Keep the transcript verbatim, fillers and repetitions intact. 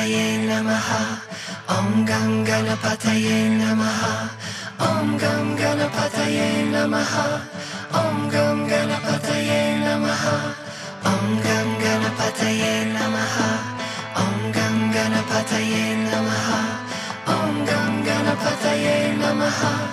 Ganapataye Namaha. Om Gam Ganapataye Namaha. Om Gam Ganapataye Namaha. Om Gam Ganapataye Namaha. Om Gam Ganapataye Namaha. Om Gam Ganapataye Namaha. Om Gam Ganapataye Namaha.